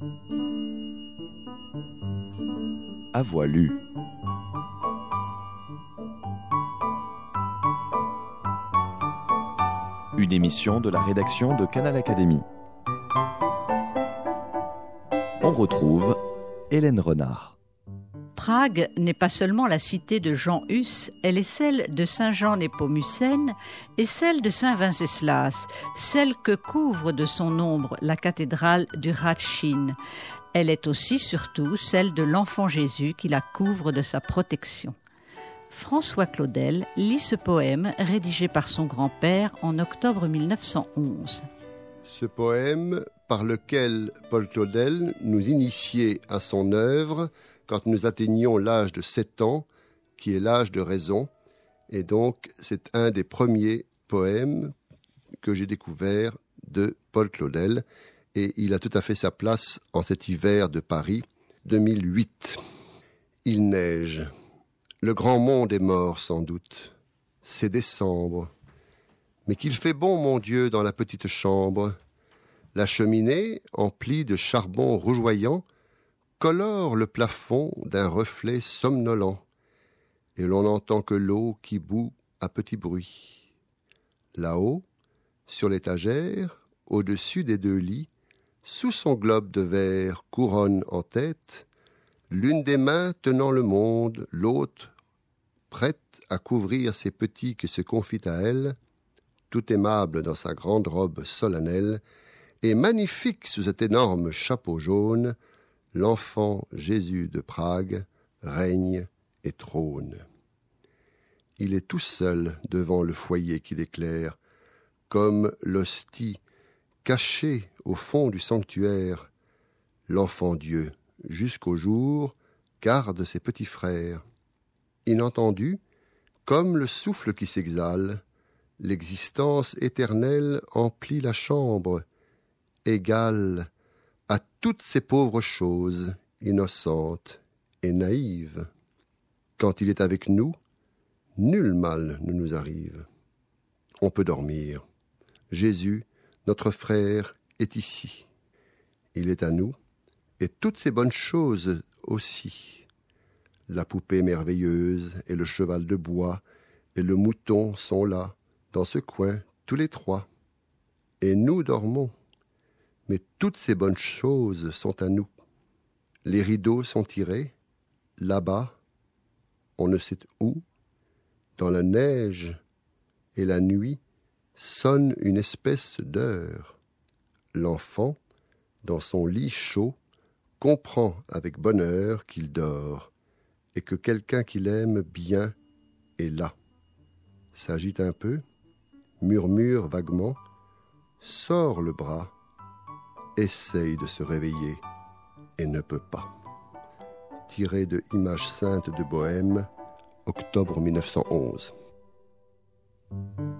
À voix lue. Une émission de la rédaction de Canal Académie. On retrouve Hélène Renard. Prague n'est pas seulement la cité de Jean Hus, elle est celle de Saint Jean Népomucène et celle de Saint Venceslas, celle que couvre de son ombre la cathédrale du Hradčin. Elle est aussi surtout celle de l'enfant Jésus qui la couvre de sa protection. François Claudel lit ce poème rédigé par son grand-père en octobre 1911. Ce poème par lequel Paul Claudel nous initiait à son œuvre quand nous atteignions l'âge de 7 ans, qui est l'âge de raison, et donc c'est un des premiers poèmes que j'ai découvert de Paul Claudel, et il a tout à fait sa place en cet hiver de Paris 2008. Il neige. Le grand monde est mort sans doute. C'est décembre. Mais qu'il fait bon, mon Dieu, dans la petite chambre. La cheminée, emplie de charbon rougeoyant, colore le plafond d'un reflet somnolent, et l'on n'entend que l'eau qui bout à petit bruit. Là-haut, sur l'étagère, au-dessus des 2 lits, sous son globe de verre couronne en tête, l'une des mains tenant le monde, l'autre prête à couvrir ses petits qui se confient à elle, tout aimable dans sa grande robe solennelle, et magnifique sous cet énorme chapeau jaune, l'enfant Jésus de Prague règne et trône. Il est tout seul devant le foyer qui l'éclaire, comme l'hostie cachée au fond du sanctuaire. L'enfant Dieu, jusqu'au jour, garde ses petits frères. Inentendu, comme le souffle qui s'exhale, l'existence éternelle emplit la chambre, égale à toutes ces pauvres choses, innocentes et naïves. Quand il est avec nous, nul mal ne nous arrive. On peut dormir. Jésus, notre frère, est ici. Il est à nous, et toutes ces bonnes choses aussi. La poupée merveilleuse et le cheval de bois et le mouton sont là, dans ce coin, tous les 3. Et nous dormons. Mais toutes ces bonnes choses sont à nous. Les rideaux sont tirés, là-bas, on ne sait où, dans la neige et la nuit, sonne une espèce d'heure. L'enfant, dans son lit chaud, comprend avec bonheur qu'il dort et que quelqu'un qu'il aime bien est là. S'agite un peu, murmure vaguement, sort le bras, essaye de se réveiller et ne peut pas. Tiré de Images saintes de Bohême, octobre 1911.